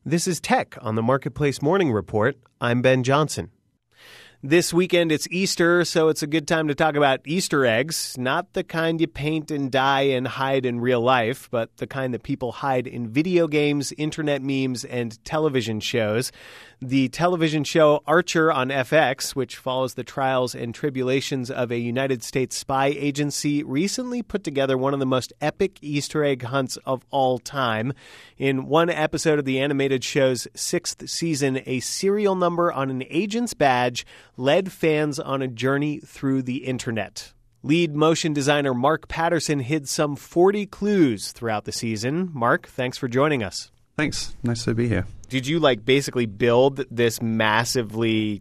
This is Tech on the Marketplace Morning Report. I'm Ben Johnson. This weekend it's Easter, so it's a good time to talk about Easter eggs. Not the kind you paint and dye and hide in real life, but the kind that people hide in video games, internet memes, and television shows. The television show Archer on FX, which follows the trials and tribulations of a United States spy agency, recently put together one of the most epic Easter egg hunts of all time. In one episode of the animated show's 6th season, a serial number on an agent's badge led fans on a journey through the internet. Lead motion designer Mark Patterson hid some 40 clues throughout the season. Mark, thanks for joining us. Thanks. Nice to be here. Did you basically build this massively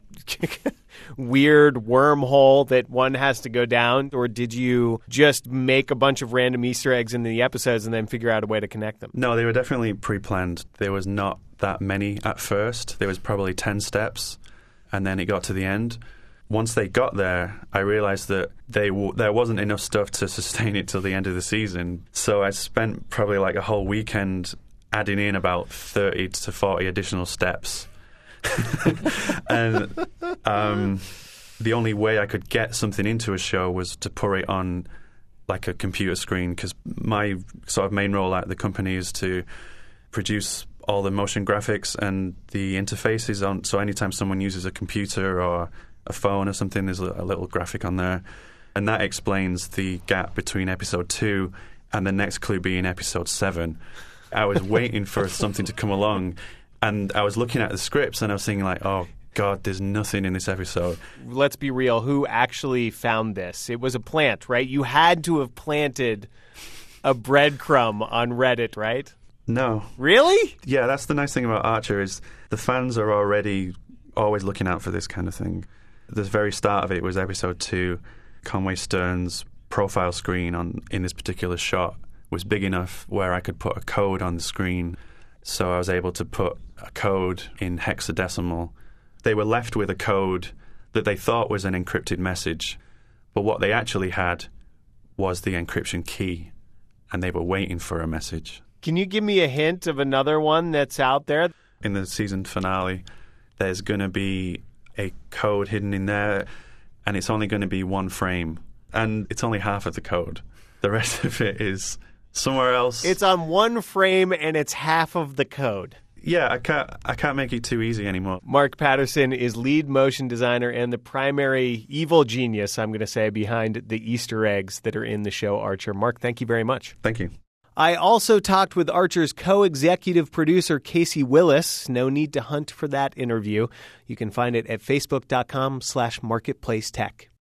weird wormhole that one has to go down? Or did you just make a bunch of random Easter eggs in the episodes and then figure out a way to connect them? No, they were definitely pre-planned. There was not that many at first. There was probably 10 steps, and then it got to the end. Once they got there, I realized that there wasn't enough stuff to sustain it till the end of the season. So I spent probably a whole weekend adding in about 30 to 40 additional steps. And the only way I could get something into a show was to put it on a computer screen, because my sort of main role at the company is to produce all the motion graphics and the interfaces on. So anytime someone uses a computer or a phone or something, there's a little graphic on there. And that explains the gap between episode 2 and the next clue being episode 7. I was waiting for something to come along, and I was looking at the scripts and I was thinking oh God, there's nothing in this episode. Let's be real. Who actually found this? It was a plant, right? You had to have planted a breadcrumb on Reddit, right? No. Really? Yeah, that's the nice thing about Archer is the fans are already always looking out for this kind of thing. The very start of it was episode 2. Conway Stern's profile screen in this particular shot was big enough where I could put a code on the screen. So I was able to put a code in hexadecimal. They were left with a code that they thought was an encrypted message, but what they actually had was the encryption key, and they were waiting for a message. Can you give me a hint of another one that's out there? In the season finale, there's going to be a code hidden in there, and it's only going to be one frame, and it's only half of the code. The rest of it is somewhere else. It's on one frame and it's half of the code. Yeah, I can't make it too easy anymore. Mark Patterson is lead motion designer and the primary evil genius, I'm going to say, behind the Easter eggs that are in the show Archer. Mark, thank you very much. Thank you. I also talked with Archer's co-executive producer, Casey Willis. No need to hunt for that interview. You can find it at facebook.com/marketplacetech.